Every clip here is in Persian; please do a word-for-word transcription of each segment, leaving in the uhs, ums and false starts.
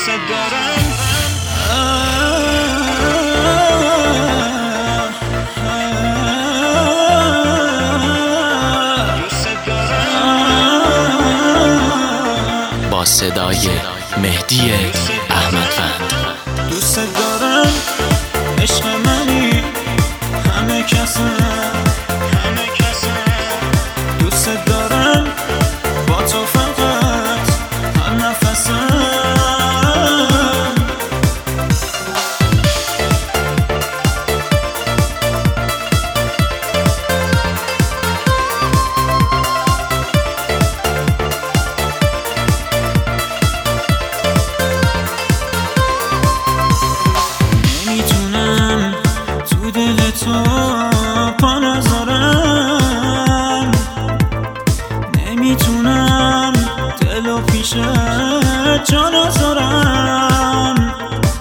دوست دارم. با صدای مهدی احمدوند. دوست دارم عشق منی همه کسم همه کسم دوست دارم با تو فقط هر نفسم. نمیتونم تو دل تو پا نذارم، نمیتونم دلو پیش جا نذارم،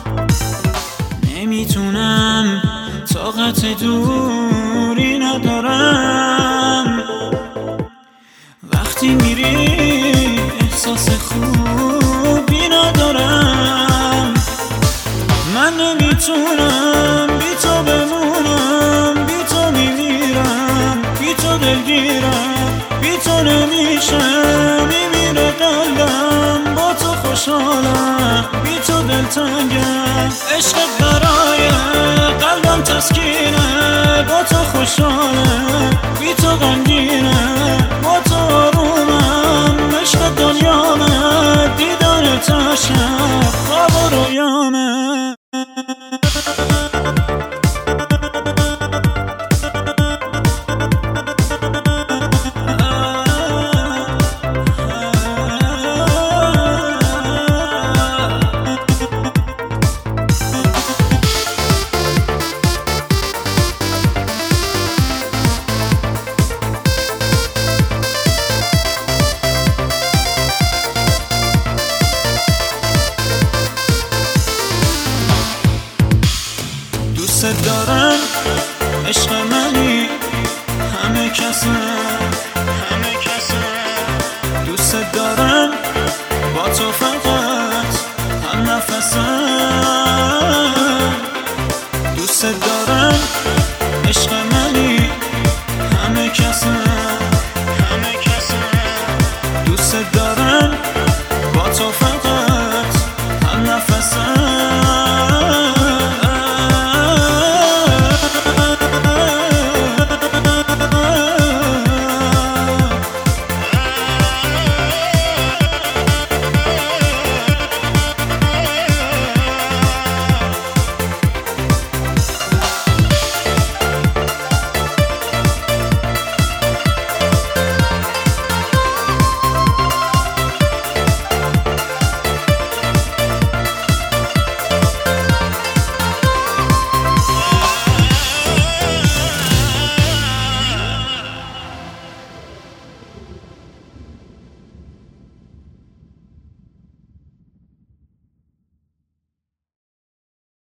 نمیتونم طاقت دوری ندارم. وقتی میری احساس خوبی ندارم. من نمیتونم بی تو بمونم، بی تو میمیرم، بی تو دلگیرم، بی تو نمیشه میمیره قلبم. با تو خوشحالم بی تو دلتنگم، عشق برای قلبم تسکینه. با تو خوشحالم بی تو غمگینه، با تو آرومم. عشق دنیامه دیدن تشم خواب و رویامه. دوست دارم عشق منی همه کسم همه کسم دوست دارم با تو فقط